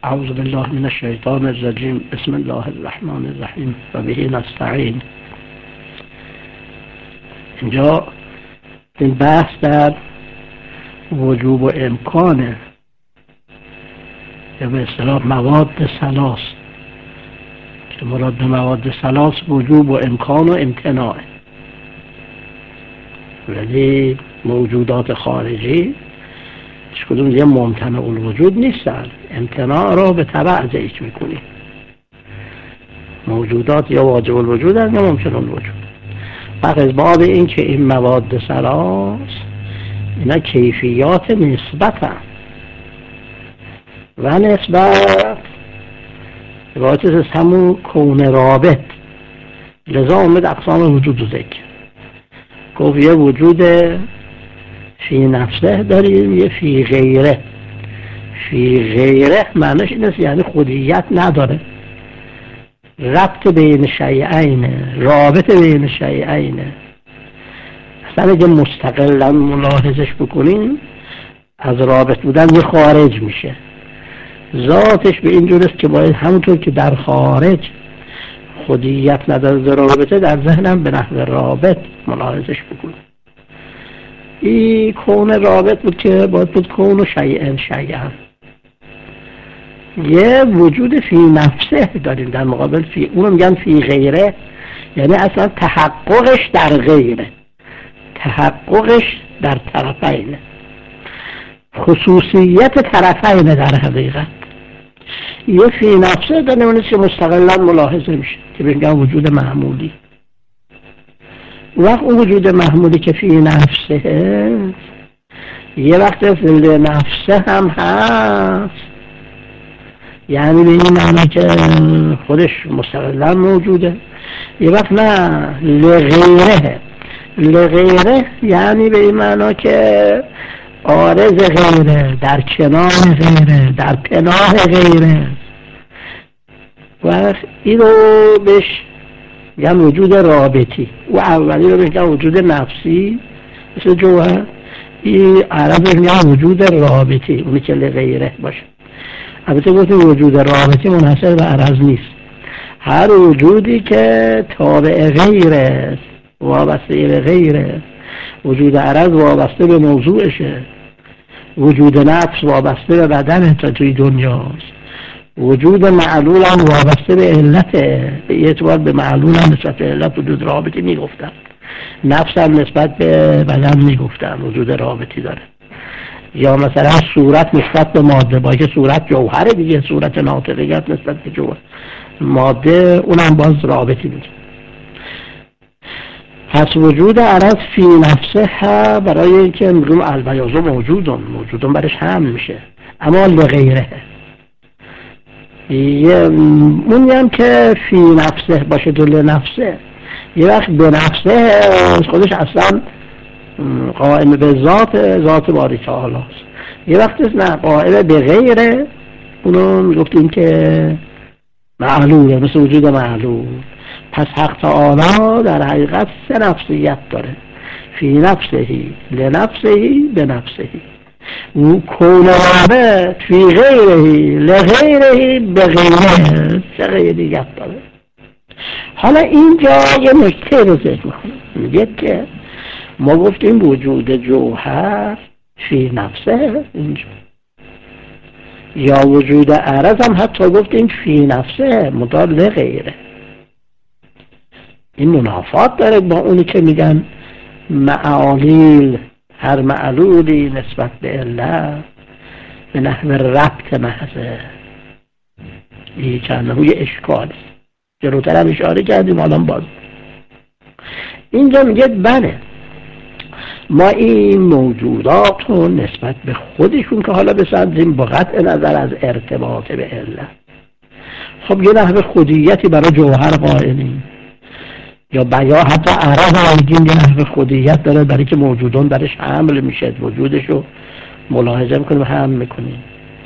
اعوذ بالله من الشیطان الرجیم. بسم الله الرحمن الرحیم و به نستعین. اینجا این بحث در وجوب و امکانه، یا به اصطلاح مواد ثلاث، که مراد به مواد ثلاث وجوب و امکان و امتناع. ولی موجودات خارجی هیچ کدوم یه ممتنع الوجود نیستن، امتناع را به تبع ضعیف میکنی. موجودات یا واجب الوجود هست یا ممکن الوجود. پس از باب این که این مواد ثلاث اینا کیفیات نسبت هم و نسبت روایت از همون کون رابط، لذا آمد اقسام وجود رو ذکر گفت یه وجود فی نفسه داریم، یه فی غیره. فی غیره معنیش این است یعنی خودیت نداره، ربط بین شیئینه، رابط بین شیئینه. اصلا اگه مستقلا ملاحظش بکنیم از رابط بودن یه خارج میشه. ذاتش به این جور است که باید همونطور که در خارج خودیت نداره رابطه، در ذهنم به نحو رابط ملاحظش بکنیم. این کون رابط بود که باید بود کون و شیئن شیئن. یه وجود فی نفسه داریم در مقابل فی، اونو میگن فی غیره، یعنی اصلا تحققش در غیره، تحققش در طرفینه، خصوصیت طرفینه در حقیقت. یه فی نفسه داریم اونیست که مستقلا ملاحظه میشه که بگم وجود معمولی. وقت اون وجود محمولی که فی نفسه یه وقت فی نفسه هم هست، یعنی به این معنی که خودش مستقلا موجوده. یه وقت نه، لغیره. لغیره یعنی به این معنی که عارض غیره، در کنار غیره، در پناه غیره. و این رو بهش میگن وجود رابطی. و اولی رو میگن وجود نفسی مثل جوهر، این عرب میگن وجود رابطی، اونی که لغیره باشه. البته گفتیم وجود رابطی منحصر به عرض نیست، هر وجودی که تابع غیره، وابسته به غیره. وجود عرض وابسته به موضوعشه، وجود نفس وابسته به بدن تا توی دنیاست، وجود معلول هم وابسته به علته. به اعتبار به معلول هم نسبت به علت وجود رابطی میگفتن، نفس هم نسبت به بدن میگفتن وجود رابطی داره. یا مثلا صورت نسبت به ماده، با که صورت جوهره دیگه، صورت ناطقیت نسبت به جوهر ماده، اونم باز رابطی میگه. پس وجود عرض فی نفسه ها برای اینکه میگم البیاضو موجودون برش هم میشه، اما لغیره اونی هم که فی نفسه باشه دل نفسه، یه وقت به نفسه خودش اصلا قائم به ذات باری تعالی است، یه وقت نه قائم به غیره، اونو میگفتیم که معلوله، مثل وجود معلول. پس حق تعالی در حقیقت سه نفسیت داره، فی نفسهی، لنفسهی، به نفسهی. و کون رابط فی غیرهی، لغیرهی، به غیره، سه غیریت داره. حالا اینجا یه نکته رو ذکر میکنم، میگه که ما گفتیم وجود جوهر فی نفسه اینجا، یا وجود عرض هم حتی گفتیم فی نفسه مدار لغیره. این منافات داره با اونی که میگن معالیل، هر معلولی نسبت به علت به نحو ربط محضه. این چند یه اشکالی جلوتر هم اشاره کردیم، حالا باز اینجا میگه بله ما این موجودات رو نسبت به خودشون که حالا بسازیم با قطع نظر از ارتباط به علت، خب یه نحو خودیتی برای جوهر قائلیم، یا حتی عرض هم میگیم یه نحو خودیت داره برای که موجودان درش حمل میشه، وجودش رو ملاحظه میکنیم، حمل میکنیم.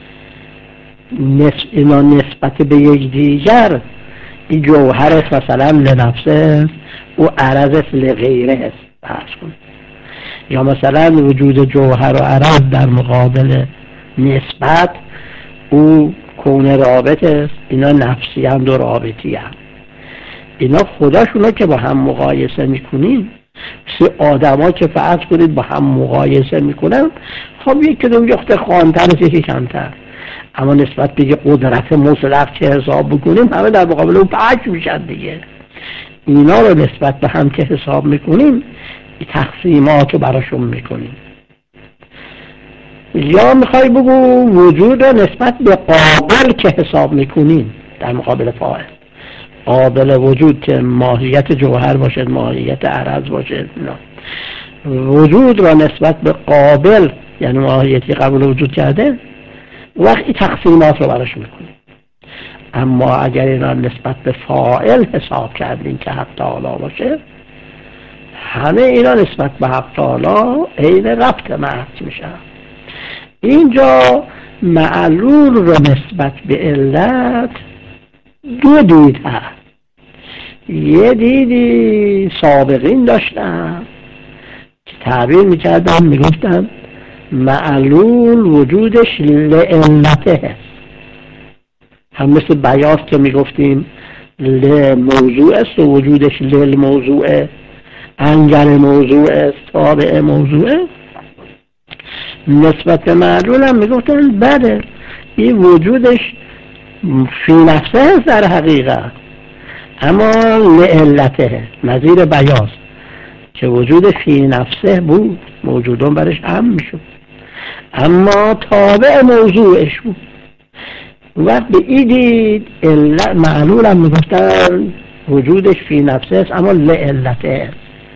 اینا نسبت به یک دیگر، این جوهر مثلا لنفسه و عرض لغیره است فرض کنیم، یا مثلا وجود جوهر و عرض در مقابل نسبت او کون رابط است، اینا نفسی هست و رابطی هست. اینا خداشونا که با هم مقایسه میکنیم، مثل آدم ها که فرض کنید با هم مقایسه میکنن، خب یک کدوم یخت خوانتر است یکی کمتر، اما نسبت به قدرت مطلق چه حساب بکنیم همه در مقابل اون پاک میشن دیگه. اینا رو نسبت به هم که حساب میکنیم تقسیمات رو براشون میکنیم. یا میخوای بگو وجود رو نسبت به قابل که حساب میکنیم در مقابل فاعل. قابل وجود که ماهیت جوهر باشد، ماهیت عرض باشد، اینا وجود را نسبت به قابل یعنی ماهیتی قبل وجود کرده، وقتی تقسیمات رو براش میکنیم. اما اگر اینا نسبت به فاعل حساب کردیم که حق تعالی باشه، همه اینا نسبت به حق تعالی عین ربط محض میشن. اینجا معلول رو نسبت به علت دو دید هست. یه دیدی سابقین داشتن که تعبیر میکردن میگفتن معلول وجودش لعلته هست، هم مثل بیاض که میگفتیم لموضوع است و وجودش للموضوع، انگر موضوع است، تابع موضوع. نسبت به معلول هم میگفتن بله این وجودش فی نفسه است در حقیقت، اما لعلته، نظیر بیاض که وجود فی نفسه بود، موجودان برش هم میشد اما تابع موضوعش بود. وقت به این دید معلول هم میگفتن وجودش فی نفسه است اما لعلته است،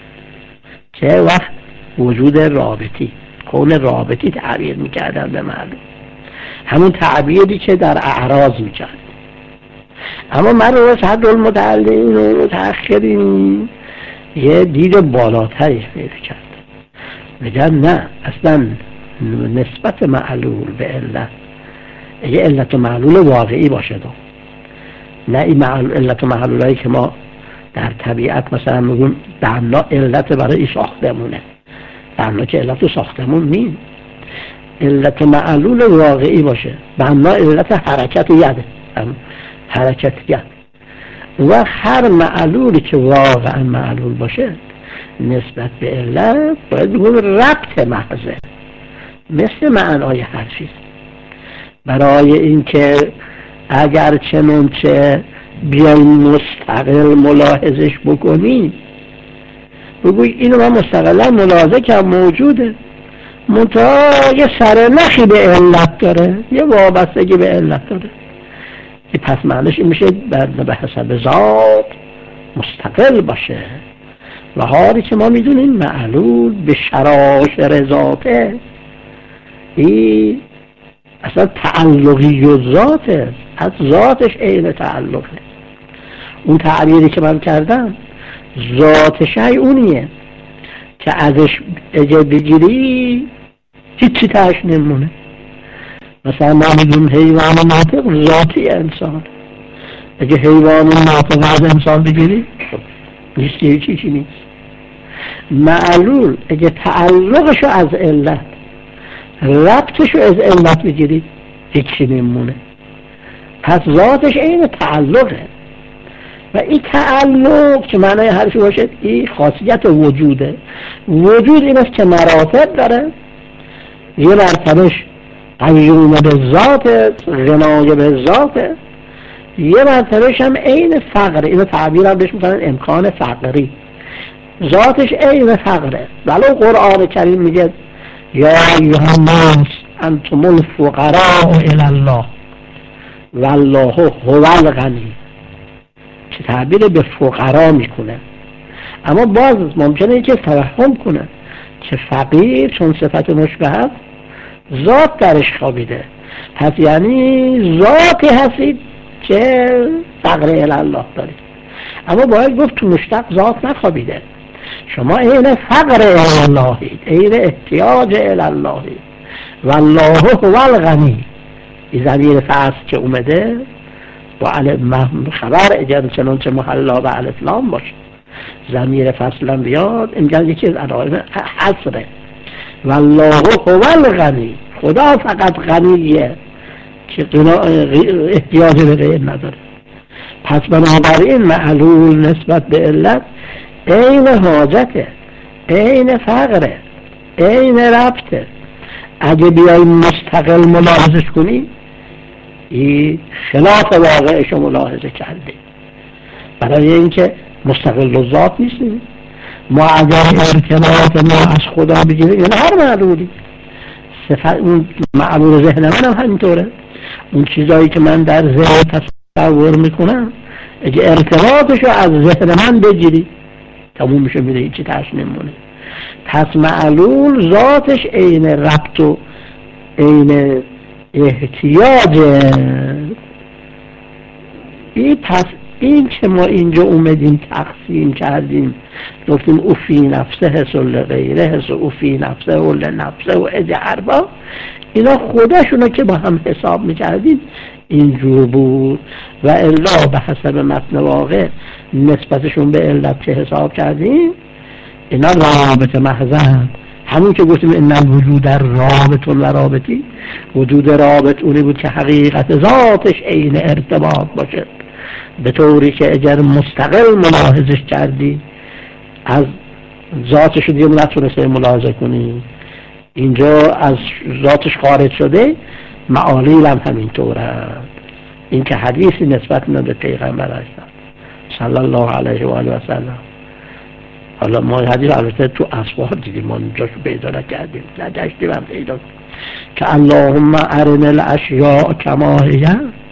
که وقت وجود رابطی، کون رابطی تعبیر میکردن به معلول، همون تعبیری که در اعراض میکرد. اما من رو صد المتعلقین و متأخرین یه دید بالاتری پیدا کرد، میگن نه، اصلا نسبت معلول به علت یه علت و معلول واقعی باشه دو. نه این علت و معلولایی که ما در طبیعت مثلا میگیم بنا علت برای ساختمونه، بنا که علت ساختمون نیم، علت و معلول واقعی باشه. بنا علت حرکت یده، حرکت ید، و هر معلولی که واقعا معلول باشه نسبت به علت باید بگیم ربط محضه، مثل معنای حرفی. برای اینکه اگر چنانچه بیایم مستقل ملاحظش بکنیم، بگوی اینو من مستقلا ملاحظه که موجوده، منتها یه سرنخی به علت داره، یه وابستگی به علت داره، پس معنیش این میشه به حسب ذات مستقل باشه. و حالی که ما میدونیم معلول به شراشر ذاته، این اصلا تعلقی و ذاته، از ذاتش عین تعلقه. اون تعبیری که من کردم ذات شیء اونیه که ازش اگه بگیری هیچی تاش نمونه. مثلا ما میگیم حیوان ناطق ذاتی انسان، اگه حیوان ناطق از انسان بگیری نیست، هیچی نیست. معلول اگه تعلقشو از علت، ربطشو از علت بگیری هیچی نمونه، پس ذاتش این تعلقه. و این تعلق که معنای حرفی باشه، این خاصیت وجوده. وجود این است که مراتب داره، یه مرتبهش قیوم به ذات، غنای به ذات، یه مرتبهش هم عین فقره. اینو تعبیر هم بهش میکنن امکان فقری، ذاتش عین فقره. ولو قرآن کریم میگه یا ایها الناس انتم الفقراء الی الله والله هو الغنی، که تعبیر به فقرا میکنه. اما باز ممکنه که توهم کنه که فقیر چون صفت مشبه هست ذات درش خوابیده، پس یعنی ذاتی هستید که فقر الی الله دارید. اما باید گفت تو مشتق ذات نخوابیده، شما این فقر الی اللهید، این احتیاج الی اللهید. والله هو الغنی، این ضمیر فصل که اومده با خبر اگر چنانچه محلا به الف لام باشه، ضمیر فصل هم بیاد، اینجا یکی از علائم حصره. والله هو الغنی، خدا فقط غنیه، که احتیاج به غیر نداره. پس بنابراین معلول نسبت به علت عین حاجته، عین فقره، عین ربطه. اگه بیایی مستقل ملاحظش کنی این خلاف واقعش رو ملاحظه کرده، برای اینکه مستقل و ذات نیستیم. ما اگر ارتباط ما از خدا بگیریم، یعنی هر معلولی، صفت اون معلول ذهن من هم همینطوره، اون چیزایی که من در ذهن تصور میکنم اگه ارتباطشو از ذهن من بگیری تموم میشه، میره هیچی ترش نمونه. پس معلول ذاتش عین ربط و عین احتیاجه. پس این که ما اینجا اومدیم تقسیم کردیم، گفتیم او فی نفسه حس و لغیره حس و او فی نفسه و لنفسه و اجعربا، اینا خودشونو که با هم حساب میکردیم اینجور بود. و الا به حسب متن واقع نسبتشون به علت که حساب کردیم اینا رابط محضن. همون که گفتیم این وجود در رابطون و رابطی، وجود رابط اونی بود که حقیقت ذاتش عین ارتباط باشه، به طوری که اگر مستقل ملاحظش کردی از ذاتش دیگه نتونسته ملاحظه کنی. اینجا از ذاتش خارج شده. معالیل هم همینطوره. این که حدیثی نسبت به پیغمبر هستن صلی الله علیه و آله و سلم. حالا ما حدیث البته تو اسباب دیدیم، ما اینجاش پیدا نکردیم، نگشتیم هم پیدا که اللهم ارنا الاشیاء کما هی،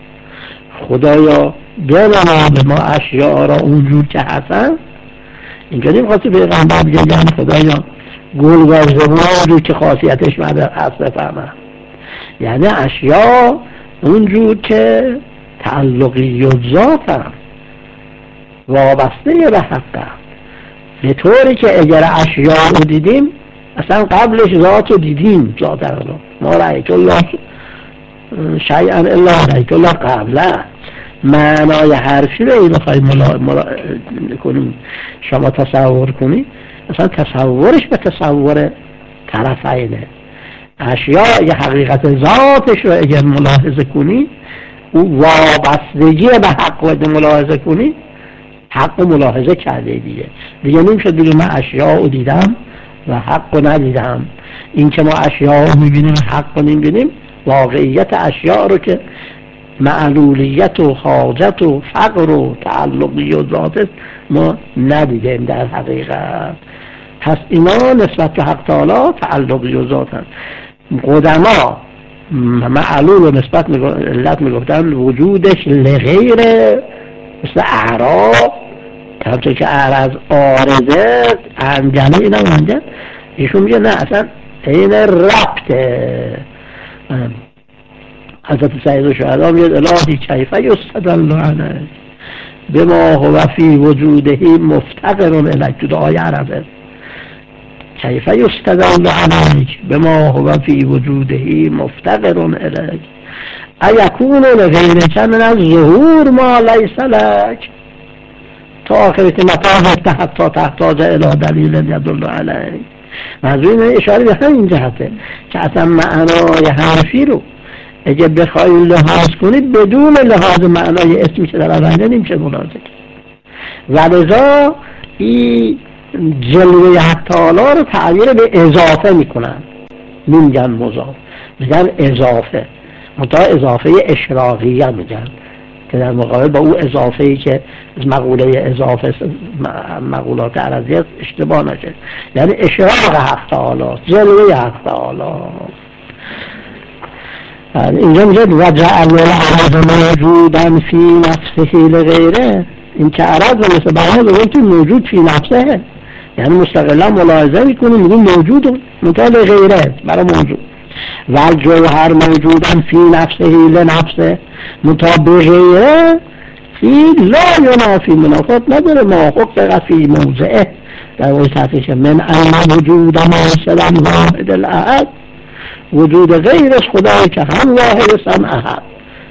خدایا بنما به ما اشیاء را اونجور که هستن. اینجا نمیخواستی پیغمبر بگه یعنی خدایا گل و زبون که خاصیتش هست بفهمم، یعنی اشیاء اونجور که تعلقی و ذات هم وابسته به حق هم، به طوری که اگر اشیاء رو دیدیم اصلا قبلش ذات رو دیدیم. ذات رو ما رأیت الله شیئا الا رأیت الله قبله. معنای حرفی رو این بخوایی کنیم شما تصور کنی، اصلا تصورش به تصور طرفینه. اشیاء یه حقیقت ذاتش رو اگر ملاحظه کنی، او وابستگی به حق رو ملاحظه کنی، حق رو ملاحظه کرده دیگه نمیشه دیگه من اشیاء رو دیدم و حق رو ندیدم. این که ما اشیاء رو میبینیم حق رو نمیبینیم، واقعیت اشیاء رو که معلولیت و حاجت و فقر و تعلقی و ذات ما ندیدیم در حقیقت. پس اینا نسبت به حق تعالی تعلقی و ذات هست. قدما معلول و نسبت علت میگفتن وجودش لغیره، مثل اعراض همچون که اعراض آرزه انجنه اینا منجن، ایشون میگه نه اصلا این ربطه. حضرت سید الشهدا میگه الهی کیفه یستدل عنه بما هو فی وجوده مفتقر الیک. تو دعای عربه کیفه یستدل عنه بما هو فی وجوده مفتقر الیک ایکون لغیرک من الظهور ما لیس لک. تا آخرت مطابق حتی تحتاج الی دلیل یدل علیک. منظور اشاره به همین جهته که اصلا معنای حرفی رو اگه بخوایی لحاظ کنید بدون لحاظ معنای اسمی که در آینده نمیشه ملاحظه کرد. ولذا این جلوه حق تعالی رو تعبیر به اضافه میکنن، نمیگن مضاف، میگن اضافه. منتها اضافه اشراقیه میگن که در مقابل با اون اضافه ای که مقوله اضافه مقولات عرضی اشتباه نشه، یعنی اشراق حق تعالی، جلوه حق تعالی. اینجا میگه وجعل العرض موجودا فی نفسه لغیره. این که عرض مثل بقیه بگیم تو موجود فی نفسه، یعنی مستقلا ملاحظه میکنیم میگیم موجود منتها لغیره برای موجود. والجوهر موجودا فی نفسه لنفسه منتها بغیره فی لا ینافی منافات نداره ما حقق فی موضعه. در وجه تحقیق من ان وجود ماثلا واحد الاحد، وجود غیرش خدایی که هم واحد هم احد.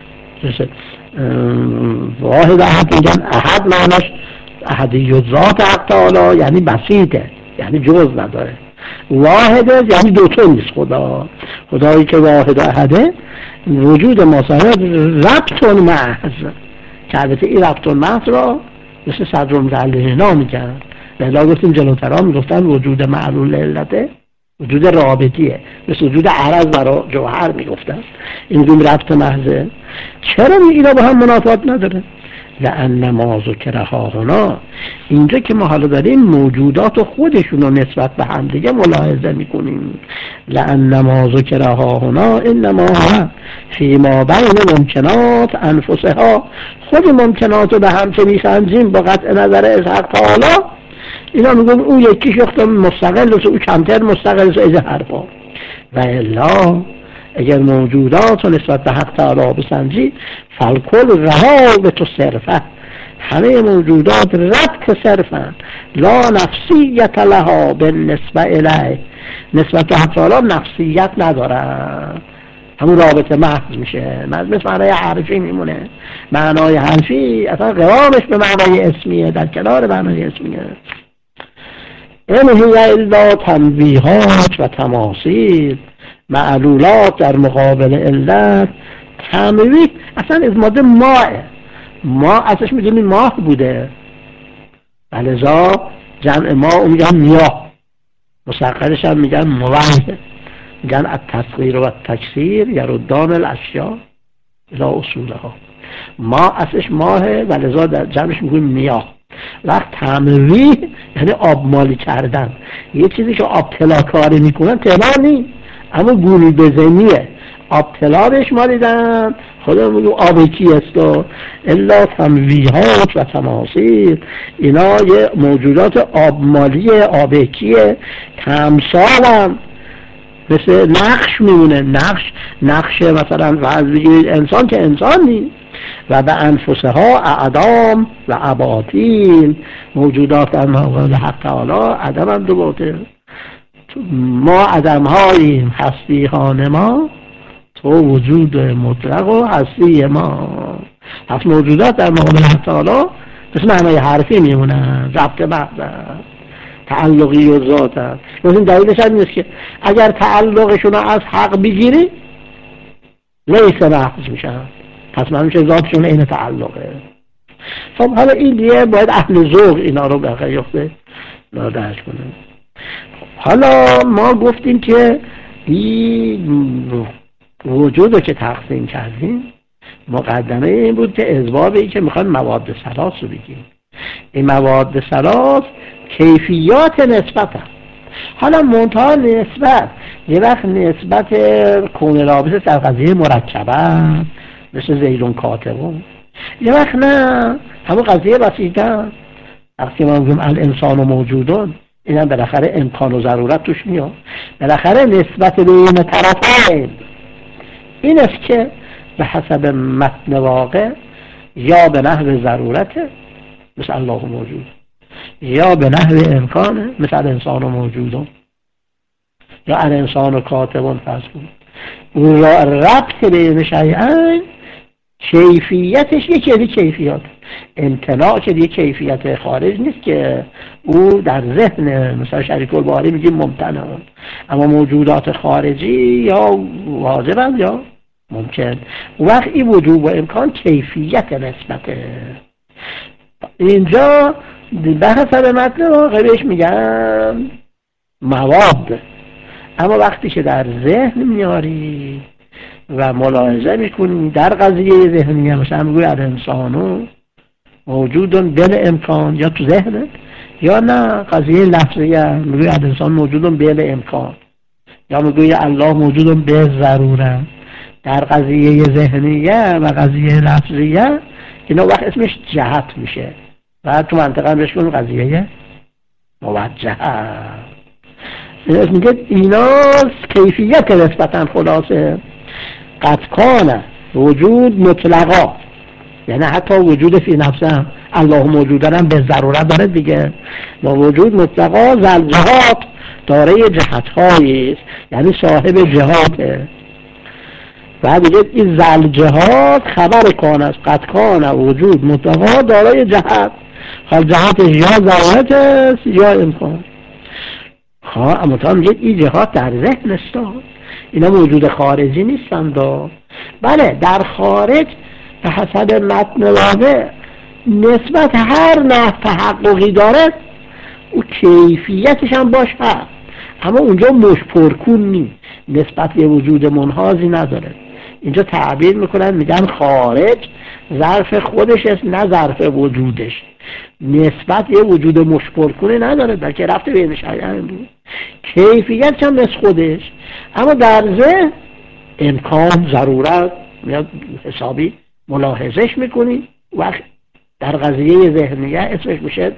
واحد احد میگن احد معناش احدی ذات حق تعالی یعنی بسیطه، یعنی جز نداره. واحده یعنی دوتا نیست. خدایی که واحد و احده وجود ما صاحب ربط محض، که البته این ربط محض را مثل صدرالمتعلقینا میگن. بلا گفتیم جلوترا میگفتن وجود معلول علته وجود رابطیه، مثل وجود عرض برای جوهر میگفتن. این دوم ربط محضه. چرا اینا با هم منافات نداره؟ لأن ما ذکر هاهنا، اینجا که ما حالا داریم موجودات خودشون رو نسبت به هم دیگه ملاحظه میکنیم. لأن ما ذکر هاهنا انما هو فیما بین ممکنات انفسها، خود ممکنات رو به هم که میسنجیم با قطع نظر از حق تعالی، اینا میگن اون یکی شخص مستقل است، او کمتر مستقل است، از حرفا. و الا اگر موجودات رو نسبت به حق تعالی بسنجی، فالکل روابط صرفه، همه موجودات ربط صرفن، لا نفسیت لها بالنسبه الیه، نسبت به حق تعالی نفسیت ندارن، همون رابطه محض میشه. مثل معنای حرفی میمونه. معنای حرفی اصلا قوامش به معنای اسمیه، در کنار معنای اسمیه. این هی الا تنبیهات و تماثیل، معلولات در مقابل علت. تنبیه اصلا از ماده ماه، ما ازش میدونیم ماه بوده، ولذا جمع ما میگن میاه، مسخرش هم میگن موحد، میگن التصغیر و التکثیر یردان الاشیاء الى اصولها. ما ازش ماهه ولذا در جمعش میگن میاه. وقت تمویه یعنی آبمالی کردن، یه چیزی که آب طلا کاری میکنن طلا نیست، اما گوری بزنیه، آب طلا بهش مالیدن، خدا میگه آبکی است. و الا تمویهات و تماثیل، اینا یه موجودات آبمالیه، آبکیه، کمسالن، مثل نقش میمونه. نقش مثلا فرض بگیرید انسان که انسان نیست. و به انفسها اعدام و اباطیل، موجودات در مقابل حق تعالی عدم هم دو باطل. ما عدم هاییم، هستی ها ما، تو وجود مطلق و هستی ما. پس موجودات در مقابل حق تعالی مثل معنای حرفی میمونن، ضبط محض، تعلقی و ذات هست. مثل دلیلش هم نیست که اگر تعلقشون از حق بگیری لیس محض میشن، پس من میشه ذاتشون این تعلقه. خب حالا این دیگه باید اهل ذوق اینا رو به قیافه درک کنه. حالا ما گفتیم که این وجود رو که تقسیم کردیم، مقدمه این بود که اسبابی که میخوان مواد ثلاث رو بگیم. این مواد ثلاث کیفیات نسبت هست. حالا منتها نسبت یه وقت نسبت کون رابطه در قضیه مرکبه مثل زیدون کاتبون، یه وقت نه همون قضیه بسیطه. وقتی ما میگیم الانسان و موجودون، این هم بالاخره امکان و ضرورت توش میاد. بالاخره نسبت بین طرفین این است که به حسب متن واقع یا به نحو ضرورته مثل الله موجود، یا به نحو امکانه مثل انسان و موجودون، یا الانسان و کاتبون فرض کنید. اون را ربط بین شیئین کیفیتش یکی کیفیات امتناع که دیگه کیفیت خارج نیست که او در ذهن مثلا شریک الباری میگیم ممتنع، اما موجودات خارجی یا واجبند یا ممکن. وقت این وجوب و امکان کیفیت نسبته. اینجا به حسب متن واقع بهش میگن مواد. اما وقتی که در ذهن میاری و ملاحظه میکنی در قضیه ذهنیه، مثلا میگوی الانسانو موجودون بل امکان یا تو ذهنت، یا نه قضیه لفظیه میگوی الانسان موجودون بل امکان، یا میگوی الله موجودون به ضروره. در قضیه ذهنیه و قضیه لفظیه اینا وقت اسمش جهت میشه و تو منطقه بهش کنیم قضیه موجهه. میگه اینا کیفیت نسبتا خلاصه. قد کان وجود مطلقا، یعنی حتی وجود فی نفسه هم الله موجودن هم به ضرورت داره دیگه. با وجود مطلقا ذل جهات داره جهت هایی است، یعنی صاحب جهاته. و دیگه این ذل جهات خبر کان است. قد کان وجود مطلقا داره جهت، حال جهتش یا ضرورت است یا امکان. اما میگه این جهات در ذهن است، اینا موجود خارجی نیستند. بله در خارج به حسب متن واضح نسبت هر نحو تحققی داره او کیفیتش هم باش هست، اما اونجا مشپرکون نیست، نسبت به وجود منحازی نداره. اینجا تعبیر میکنن میگن خارج ظرف خودش است نه ظرف وجودش، نسبت یه وجود مشپرکونی نداره بلکه رفته بین شیئین بود، کیفیتش هم مثل خودش. اما در ذهن امکان ضرورت میاد حسابی ملاحظش میکنی، وقت در قضیه ذهنیه اسمش میشه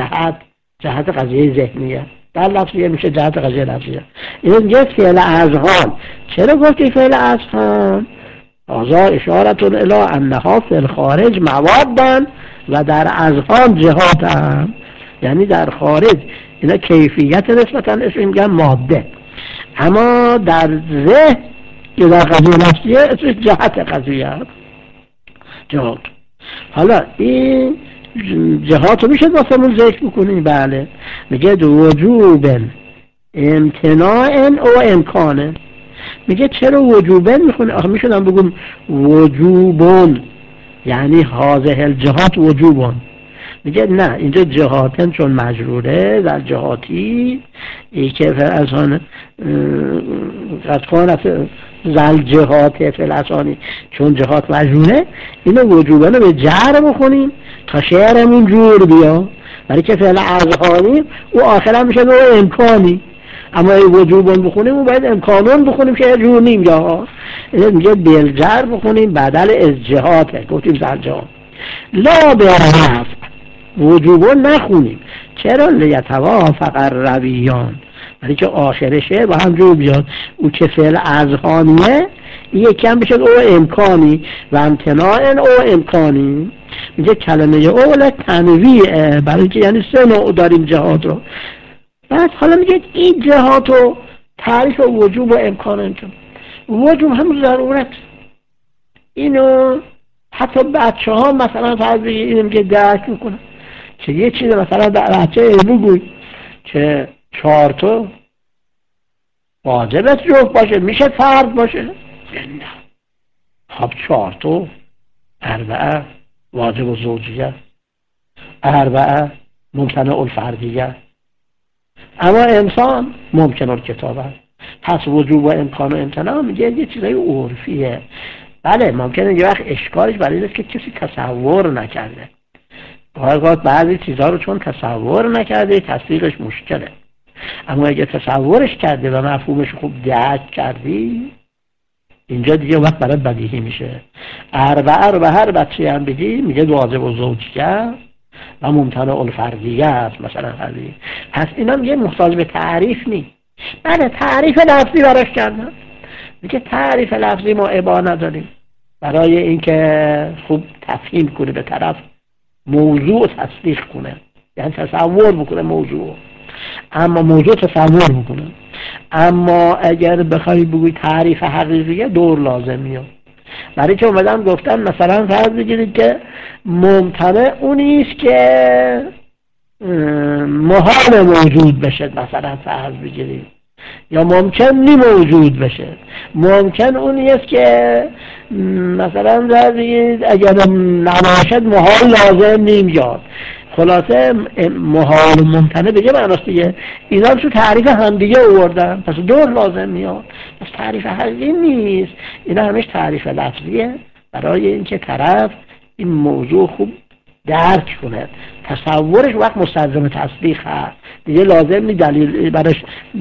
جهت قضیه ذهنیه، در لفظیه میشه جهت قضیه لفظیه. این میگه فعل اذهان. چرا گفتی فعل اذهان؟ آزا اشارتون الی انها فی الخارج موادن و در اذهان جهاتن، یعنی در خارج اینا کیفیت نسبتا اسم میگن ماده، اما در ذهن که در قضیه لفظیه اسمش جهت قضیه جهات. حالا این جهات رو میشه واسمون ذکر بکنیم. بله میگه وجوب امتناع او امکانه. میگه چرا وجوبن میخونه؟ آخه میشونم بگم وجوبون یعنی هذه الجهات وجوبون. میگه نه اینجا جهاتن چون مجروره در جهاتی ای که فرعصان قد کانت زل جهات فلسانی چون جهات مجروره اینو وجوبن رو به جر بخونیم تا شعرمون جور بیا، برای که فعل اذهانی او آخرا میشه به امکانی، اما ای وجوبان بخونیم او باید امکانون بخونیم که جور نیم یا اینه میگه بلجر بخونیم بدل از جهاته، گفتیم زل جهات لا برفع وجوبان نخونیم. چرا؟ لیتوافق الرویان، برای که آخرشه با هم جور بیاد. او که فعل اذهانیه یکی هم بشه او امکانی و امتناع او امکانی. میگه کلمه اول تنویعه، برای که یعنی سه نوع داریم جهات رو. بعد حالا میگه این جهات رو تعریف وجوب و امکان انجام. وجوب هم ضرورت، اینو حتی بچه ها مثلا فرض بگیر اینو میگه درک میکنن که یه چیز مثلا در بچه بگوی که 4 تا واجب است جفت باشه میشه فرد باشه، نه خب 4 تا 4 واجب و زوجیه 4 ممتنع الفردیه، اما انسان ممکن الکتابه. پس وجوب و امکان و امتناع میگه یه چیزای عرفیه. بله ممکنه یه وقت اشکالش برای اینه که کسی تصور نکرده، گاهی بعضی چیزها رو چون تصور نکرده تصدیقش مشکله، اما اگه تصورش کرده و مفهومش خوب درک کردی اینجا دیگه وقت برای بدیهی میشه. 4 رو به هر بچه هم بگی میگه واجب و زوجیه و ممتنع الفردیه است مثلا خیلی. پس اینا میگه محتاج به تعریف نیست. بله تعریف لفظی براش کردن، میگه تعریف لفظی ما ابا نداریم برای اینکه خوب تفهیم کنه به طرف موضوع تصدیق کنه، یعنی تصور بکنه موضوع، اما موضوع تصور بکنه. اما اگر بخوای بگوی تعریف حقیقیه دور لازم میاد، برای که اومدن گفتن مثلا فرض بگیرید که ممتنع اونیست که محال موجود بشه، مثلا فرض بگیرید، یا ممکن نی موجود بشه. ممکن اونیست که مثلا فرض بگیرید اگر نباشد محال لازم نمیاد. خلاصه محال و ممتنع به یه معناست دیگه، اینا تو تعریف هم دیگه آوردن، پس دور لازم میاد. پس تعریف حقیقی نیست، اینا همش تعریف لفظیه برای اینکه طرف این موضوع خوب درک کنه، تصورش وقت مستلزم تصدیق هست دیگه، لازم نی دلیل براش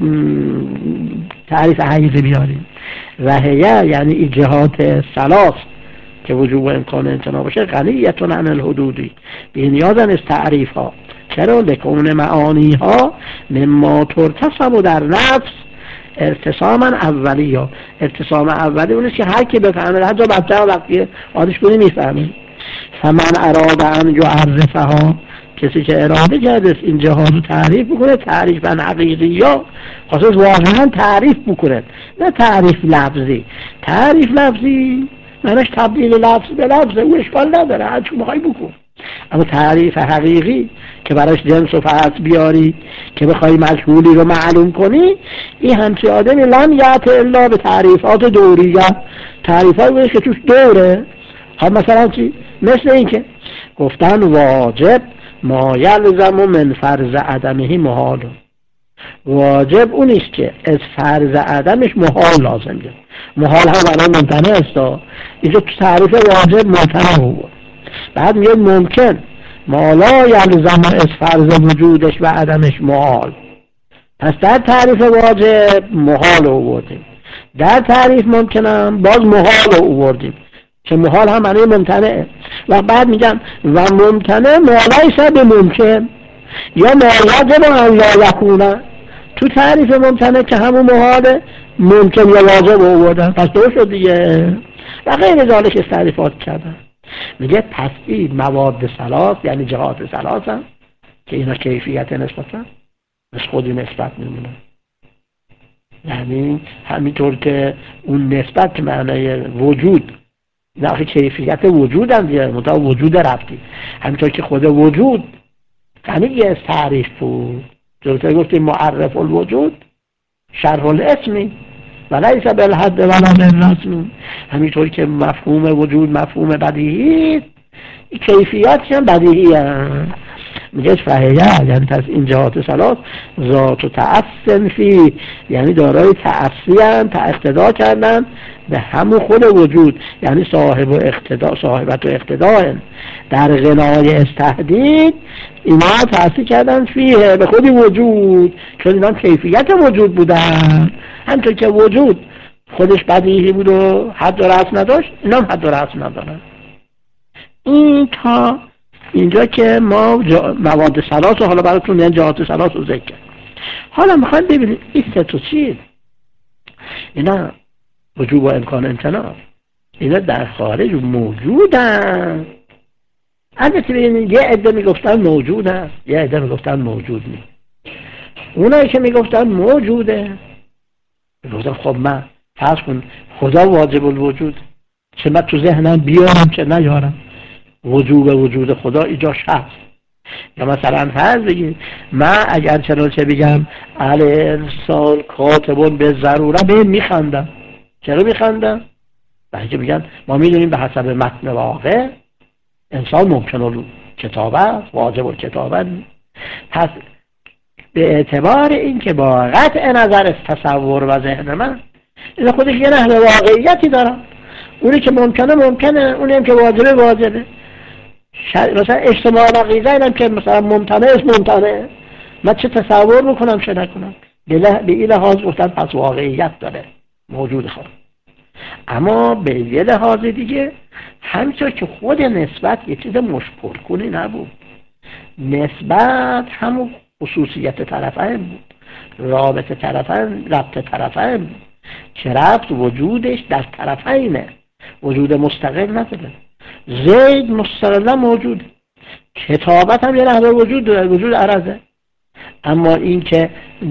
تعریف حقیقی بیاریم. و هیه یعنی این جهات ثلاث که وجوب و امکان امتناع باشه غنیتون عن الحدودی، بی نیازن از تعریف ها. چرا؟ لکون معانی ها مما ترتسب در نفس ارتساما اولی، یا ارتسام اولی اونیست که هر کی بفهمه حتی بچه وقتی آدش کنی میفهمه. فمن اراد ان یعرفها، کسی که اراده کرده این جهات رو تعریف بکنه تعریفاً حقیقی، یا خاصه واقعا تعریف بکنه، نه تعریف لفظی. تعریف لفظی معنیش تبدیل لفظ به لفظ، او اشکال نداره هر چی بخوای بکن، اما تعریف حقیقی که براش جنس و فصل بیاری که بخوای مجهولی رو معلوم کنی، این همچه آدمی لم یعت الا به تعریفات دوریه، تعریفات بودش که توش دوره. خب مثلا چی؟ مثل این که گفتن واجب ما یلزم من فرض عدمه محال، واجب اونیست که از فرض عدمش محال لازم گه. محال هم الان ممتنع است، اینجا تو تعریف واجب ممتنع بود. بعد میگه ممکن ما لا یلزم از فرض وجودش و عدمش محال. پس در تعریف واجب محال رو آوردیم، در تعریف ممکنم باز محال رو آوردیم که محال هم معنی ممتنعه. و بعد میگن و ممتنع مالایش به ممکن یا مالایش به الله یکونه. تو تعریف ممتنع که همون محاله ممکن یا واجب رو آوردن، پس دو شد دیگه. و غیر ذالک تعریفات کردن. میگه پس این مواد ثلاث یعنی جهات ثلاث هم که اینا کیفیت نسبت هم از خودی نسبت میمونه. یعنی همینطور که اون نسبت که معنی وجود نه کیفیت وجود هم دیگه مطابق وجود رفتی، همینطور که خود وجود یعنی از تعریف بود. جلوتر گفتیم معرف الوجود شرح الاسمی ولیس بالحد ولا بالرسم. همینطور که مفهوم وجود مفهوم بدیهی، کیفیت هم بدیهی هم. میگه فهیه یعنی پس این جهات ثلاث ذات و تأثن فی، یعنی دارای تأثی هم اقتدا کردن به همون خود وجود، یعنی صاحب و اقتدا، صاحبت و اقتدا در غنای استحدید اینا تأثی کردن فیه به خود وجود، چون اینا کیفیت وجود بودن. همطور که وجود خودش بدیهی بود و حد و رسم نداشت، اینا هم حد و رسم ندارن. این تا اینجا که ما مواد ثلاث حالا براتون یعنی جهات ثلاث رو ذکر. حالا میخوایم ببینیم این سه تا چیز، اینا وجوب و امکان امتناع، اینا در خارج موجودن. البته ببینید یه عده میگفتن موجودن، یه عده میگفتن موجود نیست. اونایی که میگفتن موجوده میگفتن خب من فرض کن خدا واجب الوجود، چه من تو ذهنم بیارم چه نیارم، وجود خدا ایجاش هست. یا مثلا فرض بگید من اگر چنانچه بگم الانسان کاتبون به ضروره به میخندم. چرا میخندم؟ برای که میگن ما میدونیم به حسب متن واقع انسان ممکن کتابه واجب الکتابه. پس به اعتبار این که با قطع نظر از تصور و ذهن من این خودش یه نحوه واقعیتی دارم، اونی که ممکنه، اونی هم که واجبه. مثلا اجتماع عقیده اینم که مثلا ممتنه، من چه تصور میکنم چه نکنم، به این لحاظ گفتن پس واقعیت داره موجود خود. اما به یه لحاظ دیگه همینطور که خود نسبت یه چیز مشپرکنی نبود، نسبت همون خصوصیت طرفین بود، رابط طرفین بود که ربط وجودش در طرفینه، وجود مستقل نداره. زید مستقلا موجود، کتابت هم یه نحوه وجود داره، وجود عرضه. اما این که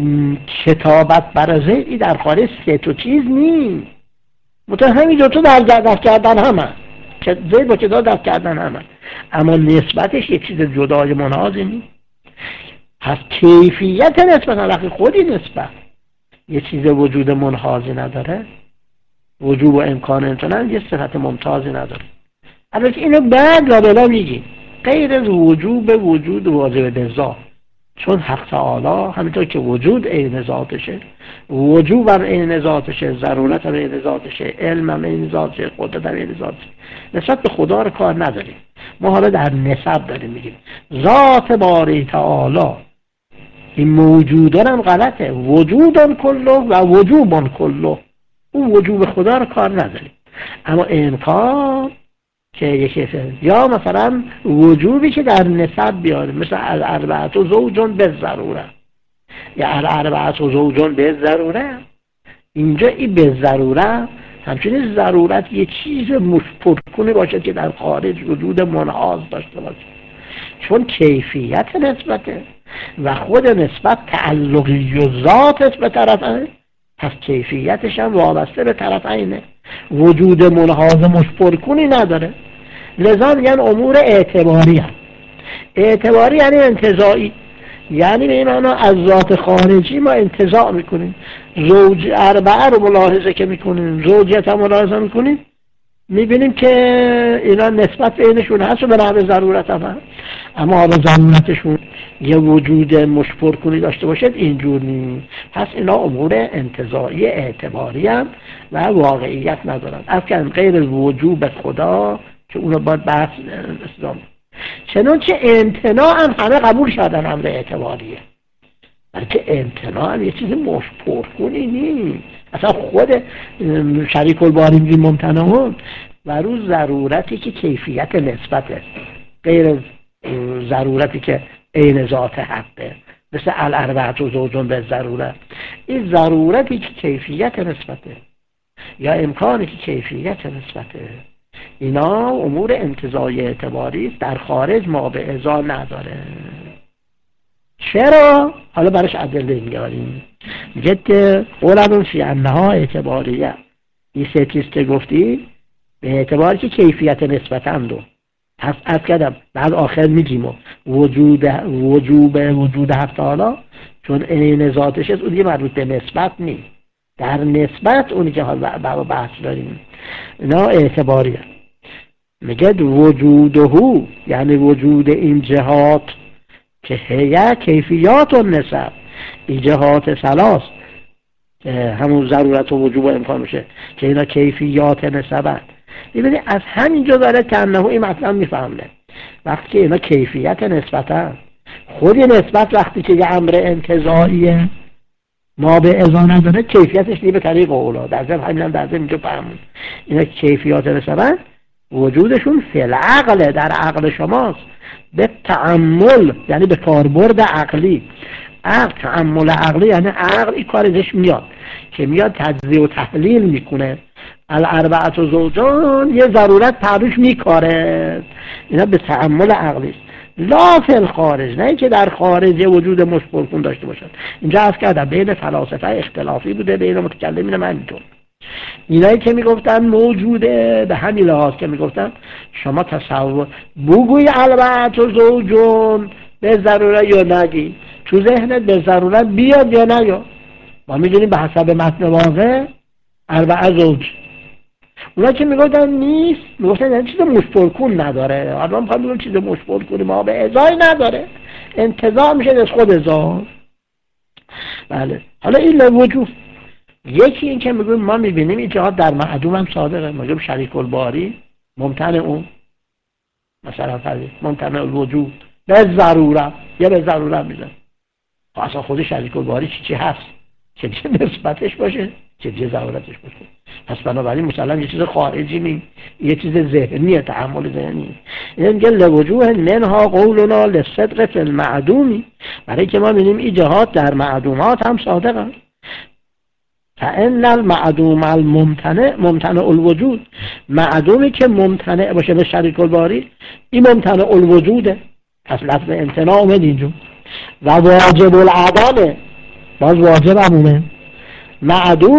کتابت برای زید در خارج سه تا چیز نیست، مطمئن همین دو تا در دست کردن همه، زید با کتاب دست کردن همه، اما نسبتش یک چیز جدای منحازی نیست. پس کیفیت نسبت وقتی خودی نسبت یه چیز وجود منحازی نداره، وجود و امکان امتنان یه صفت ممتازی نداره. البته اینو بعد لابلا میگیم غیر از وجود واجب به ذات، چون حق تعالی همینطور که وجود عین ذاتشه، وجوب هم عین ذاتشه، ضرورت هم عین ذاتشه، علم هم عین ذاتشه، قدرت هم عین ذاتشه، نسبت به خدا رو کار نداریم. ما حالا در نسب داریم میگیم ذات باری تعالی. این موجودان هم غلطه، وجودان کله و وجوبان کله، اون وجوب خدا رو کار نداریم. اما امکان که یکی یا مثلا وجوبی که در نسب بیاره، مثل الاربعه و زوجون به ضروره، یا الاربعه و زوجون به ضروره، اینجا این به ضروره همچنین ضرورت یه چیز مشپرکنی باشد که در خارج وجود منحاز داشته باشه، چون کیفیت نسبته و خود نسبت تعلقی و ذاتش به طرفه، پس کیفیتش هم وابسته به طرفینه، وجود منحاز مشپرکنی نداره. لذا میگن امور اعتباری هست. اعتباری یعنی انتزاعی، یعنی به این معنا از ذات خارجی ما انتزاع میکنیم. زوج اربعه رو ملاحظه که میکنیم، زوجیت هم ملاحظه میکنیم، میبینیم که اینا نسبت بینشون هست و به نحو ضرورت هم هست، اما حالا ضرورتشون یه وجود مشپر کنی داشته باشد اینجور نیست. پس اینا امور انتزاعی اعتباری هم و واقعیت ندارن. افکن غیر وجوب خدا که اونو باید بحث اسلام، چنانچه امتناع هم همه قبول شدن امر اعتباریه، بلکه امتناع هم یه چیز مشپر کنی نیست. اصلا خود شریک الباری میگه ممتنعون و رو ضرورتی که کیفیت نسبته، غیر ضرورتی که عین ذات حقه، مثل الاربعه و زوجون به ضرورت. این ضرورتی که کیفیت نسبته یا امکانی که کیفیت نسبته، اینا امور انتزاعی اعتباری است، در خارج ما به ازا نداره. چرا؟ حالا برش ادله میاریم. میگه که قولمون فی انها اعتباریه، این سه چیز که گفتی به اعتباری که کیفیت نسبتند و پس از کردم بعد آخر میگیم وجود هفت حالا چون عین ذاتش است، اون دیگه مربوط به نسبت نیست، در نسبت اونی که حالا بحث داریم اینا اعتباریه. میگه وجوده یعنی وجود این جهات که هیه کیفیات و نسب، این جهات سلاس همون ضرورت و وجوب و امکان میشه که اینا کیفیات نسبت. ببینید از همینجا داره تنهو این مطلب میفهمه وقتی که اینا کیفیت نسبت خودی نسبت وقتی که یه امر انتزاعیه ما به ازا نداره کیفیتش نیه به طریق اولا در ضمن همین هم در ضمن اینجا فهمون اینا کیفیات نسبت وجودشون فی العقل در عقل شماست، به تعمل یعنی به کاربرد عقلی. عقل تعمل عقلی یعنی عقل این کارش میاد که میاد تجزیه و تحلیل میکنه، الاربعه و زوجان یه ضرورت پروش میکاره، اینا به تعمل عقلی است. لا فی الخارج، نه که در خارج یه وجود مشبرکن داشته باشد. اینجا از کردم بین فلاسفه اختلافی بوده، بین متکلمین هم همینطور. اینایی که میگفتن موجوده به همین لحاظ که میگفتن شما تصور بگوی البته و زوجون به ضرورت یا نگی، تو ذهنت به ضرورت بیاد یا نیاد. ما میدونیم به حسب متن واقع اربعه زوج. اونا که میگفتن نیست، میگفتن یعنی چیز مشبرکون نداره. حالا میخوام بگم چیز مشبرکونی ما به ازای نداره، انتزاع میشه از خود ازا. بله حالا این لوجود یکی این که میگویم ما میبینیم این جهات در معدوم هم صادقه، میگویم شریک الباری ممتنع اون مثلا فرض ممتنع الوجود به ضرورت یا به ضرورت میزن، اصلا خود شریک الباری چی هست که نسبتش باشه که ضرورتش باشه. پس بنابراین مثلا یه چیز خارجی نیست، یه چیز ذهنیه، تحمل ذهنی. این میگه لوجوه منها قولنا لصدق فی المعدومی، برای که ما میبینیم این جهات در معدومات هم صادقه. فإن المعدوم الممتنع ممتنع الوجود، معدومی که ممتنع باشه به شریک الباری این ممتنع الوجوده. پس لفظ امتناع اومد اینجا. و واجب العدمه، باز واجب همونه. معدوم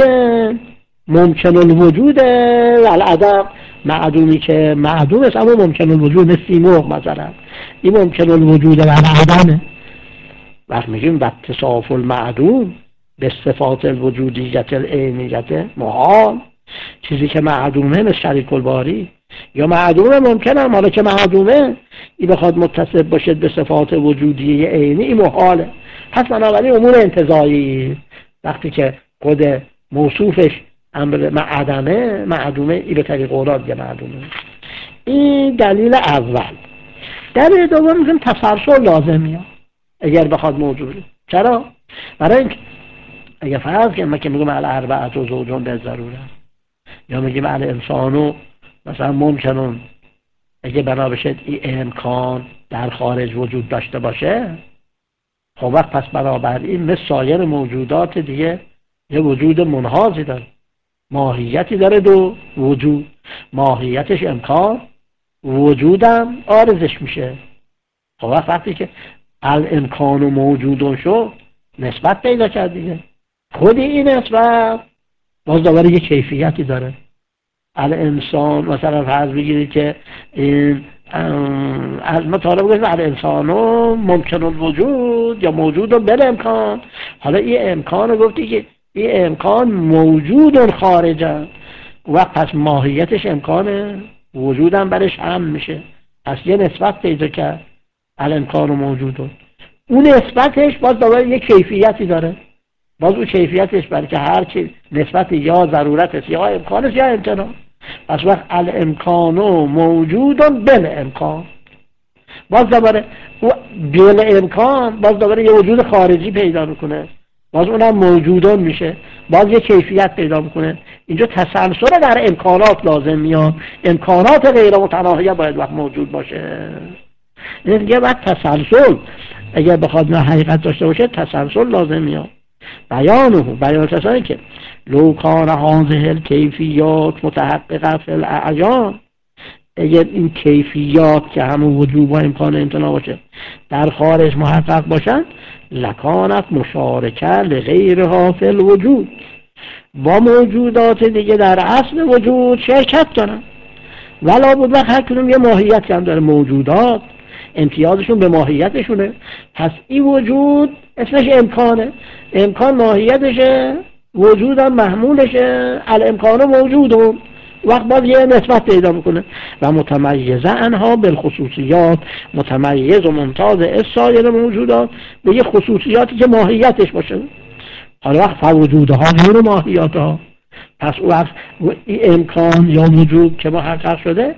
ممکن الوجوده و العدم، معدومی که معدوم است اما ممکن الوجود مثل سیمرغ مثلا، این ممکن الوجوده و العدمه. وقت میگیم اتصاف المعدوم به صفات الوجودیت العینیت محال، چیزی که معدومه مثل شریک الباری یا معدومه ممکنه، حالا که معدومه این بخواد متصف باشه به صفات وجودی عینی این محاله. پس بنابراین امور انتزاعی وقتی که خود موصوفش امر معدومه این به طریق اولا دیگه معدومه. این دلیل اول. دلیل دوم میگم تسلسل لازمیه اگر بخواد موجوده. چرا؟ برای اینکه اگه فرض کنیم ما که میگم الاربعه و زوجون به ضرورت یا میگیم الانسانو مثلا ممکنون اگه بنا بشه این امکان در خارج وجود داشته باشه، خب وقت پس بنابراین مثل سایر موجودات دیگه یه وجود منحازی داره، ماهیتی داره، دو وجود، ماهیتش امکان، وجودم عارضش میشه. خب وقتی که الامکان و موجودون شو نسبت پیدا کرد دیگه، خود این نسبت باز دوباره یه کیفیتی داره. الانسان مثلا فرض بگیرید که این از مطالبه گفتیم الانسانو ممکن الوجود یا موجود بل امکان. حالا این امکان رو گفتی که این امکان موجود خارجه و پس ماهیتش امکانه، وجودم برش هم میشه، پس یه نسبت پیدا کرد الامکان و موجود. اون نسبتش باز دوباره یه کیفیتی داره، باز اون کیفیتش برای که هر چی نسبت یا ضرورتش یا امکانش یا امتناع. پس وقت الامکان موجود بل امکان، باز دوباره بل امکان باز دوباره یه وجود خارجی پیدا میکنه، باز اونم موجودان میشه، باز یه کیفیت پیدا میکنه. اینجا تسلسل در امکانات لازم میاد، امکانات غیر متناهیه باید وقت موجود باشه. این دیگه وقت تسلسل اگر بخواد نه حقیقت داشته باشه تسلسل لازم میاد. بیان تسلسل که لو کان هذه الکیفیات متحققه فی الاعیان، اگر این کیفیات که همون وجود و امکان امتناع باشه در خارج محقق باشن، لکانت مشارکه لغیرها فی الوجود، با موجودات دیگه در اصل وجود شرکت کنن. ولا بود وقت هر کدوم یه ماهیت هم داره، موجودات امتیازشون به ماهیتشونه. پس این وجود اسمش امکانه، امکان ماهیتشه، وجودم محمولشه، الامکان موجودون، وقت باز یه نسبت پیدا میکنه و متمیزه انها بالخصوصیات، متمیز و ممتاز از سایر موجودات به یه خصوصیاتی که ماهیتش باشه. حالا وقت فوجودها غیر ماهیاتها، پس او وقت این امکان یا وجود که محقق شده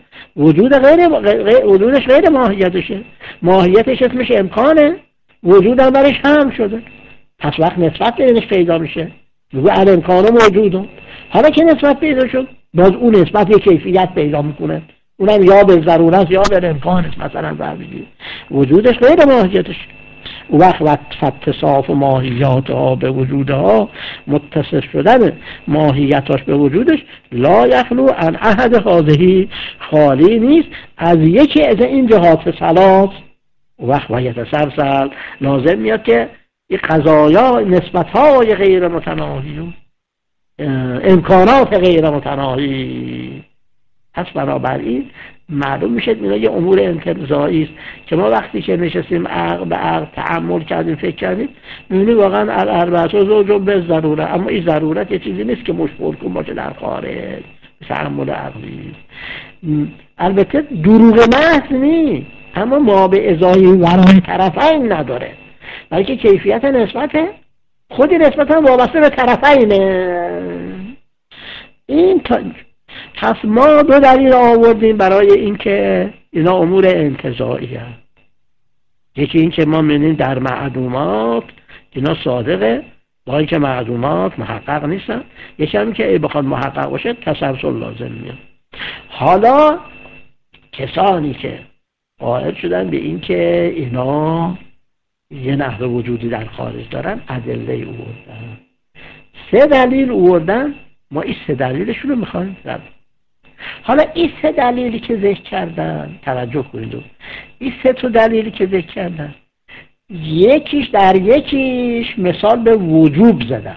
وجودش غیر ماهیتشه، ماهیتش اسمش امکانه، وجود هم برش هم شده، پس وقت نسبت بینش پیدا میشه، بگو الامکان موجوده. حالا که نسبت پیدا شد باز اون نسبت یک کیفیت پیدا میکنه، اونم یا به ضرورت یا به امکانش، مثلا برمیگید وجودش غیر ماهیتش. وقت اتصاف و ماهیاتها به وجودها، متصف شدن ماهیتاش به وجودش، لا یخلو عن احد هذه، خالی نیست از یکی از این جهات ثلاث. وقت و یتسلسل لازم میاد که این قضایا نسبتهای غیر متناهی، امکانات غیر متناهی. پس بنابراین معلوم میشه اینا یه امور انتزاعی است که ما وقتی که نشستیم عقل به عقل تأمل کردیم فکر کردیم میبینیم واقعا الاربعه زوج به ضروره، اما این ضرورت یه چیزی نیست که مشغول کن باشه در خارج تأمل عقلی. البته دروغ محض نیست، اما ما به ازای ورای طرفین نداره، بلکه کیفیت نسبته، خودی نسبت هم وابسته به طرفینه. این پس ما دو دلیل آوردیم برای اینکه اینا امور انتزاعی هست. یکی این که ما می‌بینیم در معدومات اینا صادقه، با اینکه معدومات محقق نیستن. یکی هم که بخواد محقق باشه تسلسل لازم میاد. حالا کسانی که قائل شدن به اینکه اینا یه نحوه وجودی در خارج دارن ادله آوردن، سه دلیل آوردن، ما این سه دلیلشون رو میخوایم رد. حالا این سه دلیلی که ذکر کردن توجه کنید، این سه تا دلیلی که ذکر کردن یکیش مثال به وجوب زدن،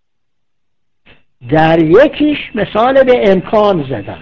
در یکیش مثال به امکان زدن.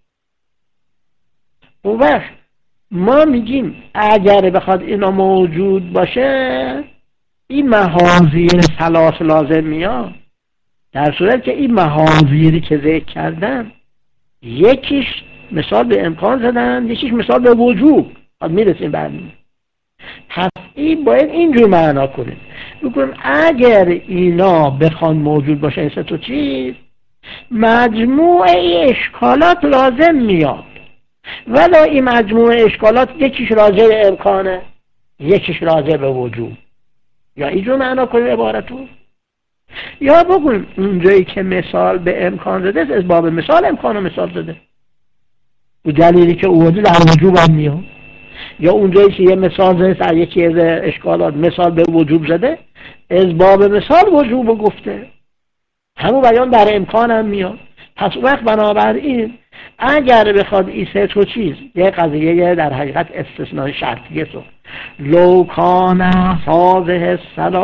اون وقت ما میگیم اگر بخواد اینا موجود باشه این محاذیر ثلاث لازم میاد، در صورت که این محاذیری که ذکر کردن یکیش مثال به امکان زدن، یکیش مثال به وجود. میرسیم برمیم. پس این باید اینجور معنا کنیم، بکنیم اگر اینا بخوان موجود باشه این سه تا چیز، مجموعه اشکالات لازم میاد، ولی این مجموعه اشکالات یکیش راجع به امکانه، یکیش راجع به وجود. یا اینجور معنا کنیم عبارتو، یا بگویم اونجایی که مثال به امکان زده از باب مثال امکانو مثال زده، و دلیلی که اومده در وجوب هم میاد. یا اونجایی که یه مثال زده در یکی از اشکالات مثال به وجوب زده از باب مثال وجوب گفته، همون بیان در امکان هم میاد. پس وقت بنابراین اگر بخواد این سه تا چیز یه قضیه در حقیقت استثناء شرطیه تو لو کانت هذه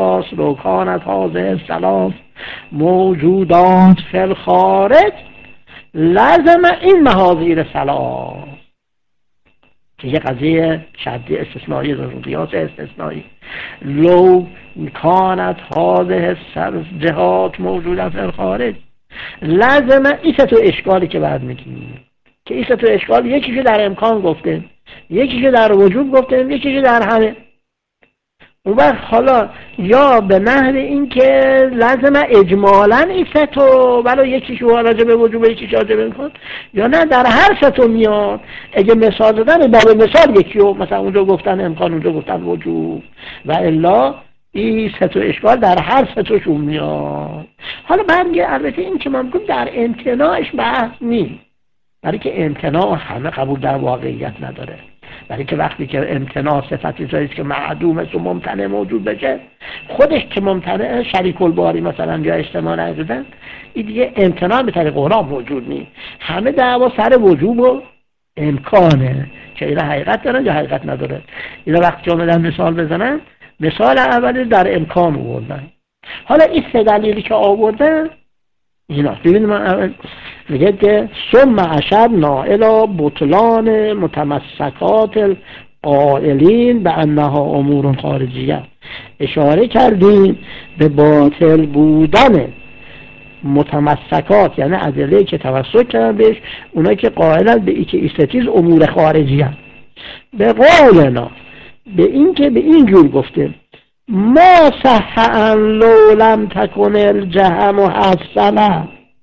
الثلاث موجودات فی الخارج لازم این محاذیر ثلاث، که یه قضیه شرطی استثنایی قیاس استثنایی. لو کانت هذه جهات موجوده در خارج لازم این تو اشکالی که بعد میگیم که این تو اشکال یکیشو در امکان گفته، یکیشو در وجود گفته، یکیشو در همه. اون وقت حالا یا به نحو این که لازم اجمالاً این ستو ولی یکیشو راجع به وجود یکیشو راجع به امکان، یا نه در هر ستو میاد. اگه مثال دادن باب مثال یکیو مثلا اونجا گفتن امکان اونجا گفتن وجود و الا این ستو اشکال در هر ستوشون میاد. حالا برمیگه البته این که ما میگم در امتناعش بحث نیست، برای که امتناع همه قبول در واقعیت نداره. برای که وقتی که امتناع صفتی زایید که معدوم است و ممتنع موجود بشه، خودش که ممتنع شریک الباری مثلا یا اجتماع نشدن، این دیگه امتناع به طریق قرآن موجود نیست. همه دعوا سر وجوب و امکانه که اینا حقیقت دارن یا حقیقت نداره. اینا وقتی آمدن مثال بزنن، مثال اولی در امکان آوردن. حالا این سه دلیلی که آوردن اینا ببینید ما میگه که ثم اشرنا الی بطلان متمسکات القائلین به انها امور خارجیه. اشاره کردیم به باطل بودن متمسکات، یعنی ادله که توسط کردن بهش اونایی که قائلن به این که ایستیز امور خارجیه. به قولنا به این که به این جور گفته ما صح ان لو لم تکن الجهه محصله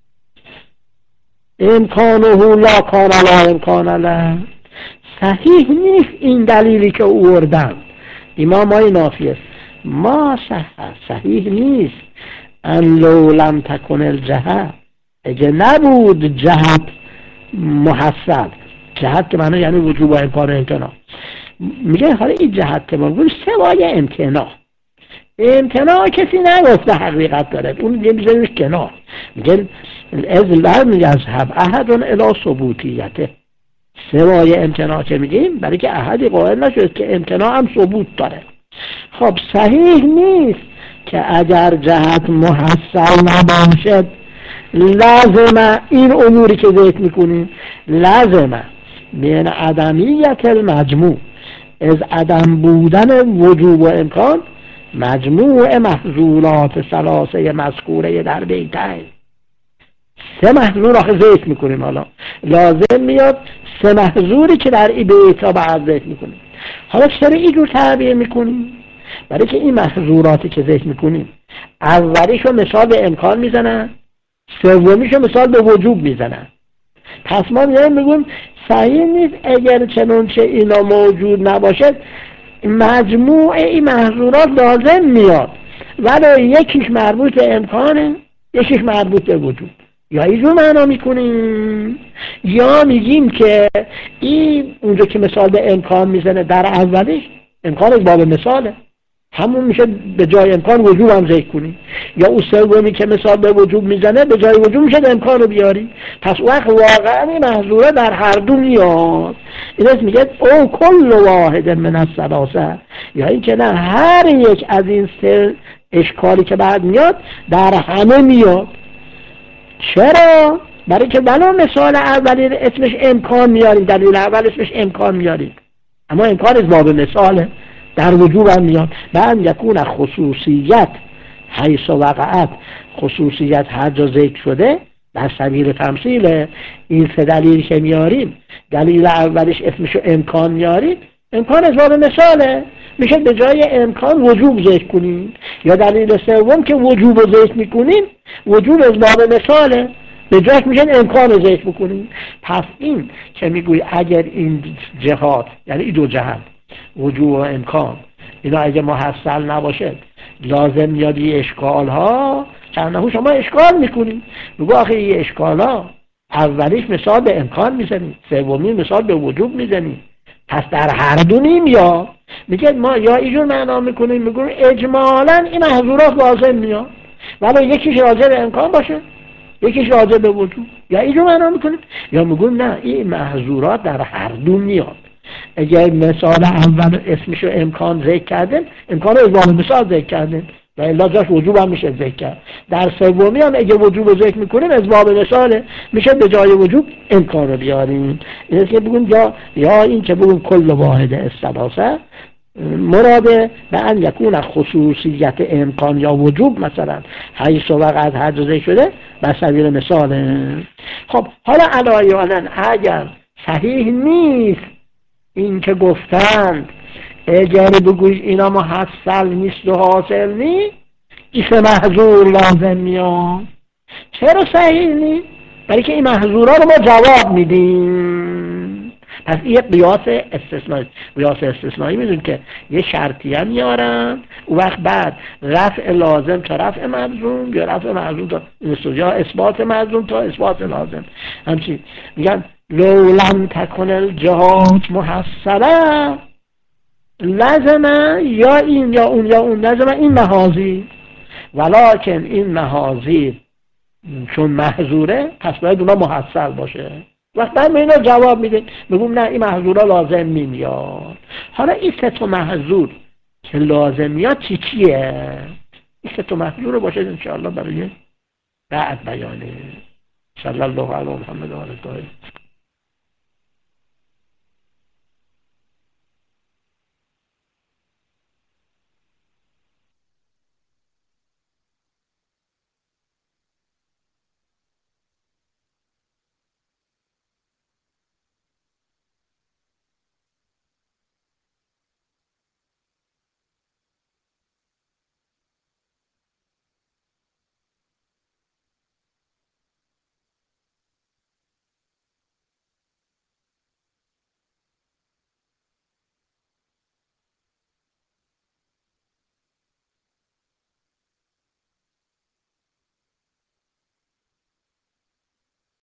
امکانه لا کان لا امکان له. صحیح نیست این دلیلی که اوردن امام های نافیه. ما صحیح نیست ان لو لم تکن الجهه، اگه نبود جهت محصل، جهت که معنی یعنی وجوب و امکان و امتناع. میگه حالا این جهت که ما بگویم سوای امتناع، امتناع کسی نگفته حقیقت داره، اون دیگه میذاریمش کنار. میگه از لم یذهب احد الی ثبوتیته. سوای امتناع که میگیم برای که احدی قائل نشد که امتناع هم ثبوت داره. خب صحیح نیست که اگر جهت محصل نباشد لازمه این اموری که ذکر میکنیم لازمه من عدمیت المجموع، از عدم بودن وجوب و امکان مجموع محظورات ثلاثه مذکوره در بیتین. سه محظور آخه ذکر میکنیم، حالا لازم میاد سه محظوری که در این بیتا بعد ذکر میکنیم. حالا چرا اینجور تعبیر میکنیم؟ برای که این محظوراتی که ذکر میکنیم اولیشو مثال به امکان میزنن، سومیشو مثال به وجوب میزنن. پس ما میگیم صحیح نیست اگر چنانچه اینا موجود نباشد مجموع این محظورات لازم میاد ولی یکیش مربوط به امکانه یکیش مربوط به وجود. یا اینجور معنا میکنیم یا میگیم که این اونجا که مثال به امکان میزنه در اولش امکان از باب مثاله، همون میشه به جای امکان وجوب هم ذکر کنی. یا اون سومی که مثال به وجوب میزنه به جای وجوب میشه امکان رو بیاری. پس وقت واقعا این محظوره در هر دو میاد. این است میگه او کل واحد من الثلاثه، یا این که نه هر یک از این سه اشکالی که بعد میاد در همه میاد. چرا؟ برای که بلا مثال اولی اسمش امکان میاریم، دلیل اول اسمش امکان میاریم، اما امکان از باب مثاله در وجوب هم میاد. بعد یکون خصوصیت حیث وقعت، خصوصیت هر جا ذکر شده در سبیل تمثیل این سه دلیل که میاریم، دلیل اولش اسمشو امکان میاریم، امکان از باب مثاله میشه به جای امکان وجوب ذکر کنیم. یا دلیل سوم که وجوب رو ذکر میکنیم وجوب از باب مثاله به جاش میشه امکان رو ذکر بکنیم. پس این که میگوی اگر این جهات یعنی این دو جهت وجوب و امکان اینا اگه محصل نباشه لازم میاد یه اشکال ها چندهو شما اشکال میکنیم. بگو آخه یه اشکال ها اولیش مثال به امکان میزنی، سومی مثال به وجوب میزنی، پس در هر دو نمیاد. میگه ما یا اینجور معنا میکنیم میگیم اجمالا این محظورات لازم میاد ولی یکیش راجع به امکان باشه یکیش راجع به وجوب، یا اینجور معنا میکنیم یا میگیم نه این محظورات در هر دو میاد. اگر مثال اول اسمشو امکان ذکر کردن امکان رو از باب مثال ذکر کردن، و الا جاش وجوب هم میشه ذکر کرد. در سومی هم اگه وجوب رو ذکر میکنیم از باب مثاله، میشه به جای وجوب امکان رو بیاریم. این که بگون یا این که بگون کل واحد الثلاثه مراده به ان یکون خصوصیت امکان یا وجوب مثلا حیث و وقت حجزه شده به سبیل مثاله. خب حالا علایانن اگر صحیح نیست این که گفتند اگر بگوی اینا محصل نیست و حاصل نیست ایسه محظور لازم میاد. چرا صحیح نیست؟ برای که این محظورها رو ما جواب میدیم. پس این قیاس استثنایی. قیاس استثنایی میدونیم که یه شرطیه میارن اون وقت بعد رفع لازم تا رفع ملزوم یا رفع ملزوم تا یا اثبات ملزوم تا اثبات لازم. همچنین میگن لو لم تکن الجهات محصله لازمه یا این یا اون یا اون لازمه این محاذیر، ولکن این محاذیر چون محظوره پس باید اونا محصل باشه. وقت بعد اینا جواب میده میگم نه این محظورا لازم نمیاد. حالا این سه تا محظور که لازم میاد چیه؟ این سه تا محظور باشه انشاءالله برای بعد بیانه. صلی الله علی محمد و آله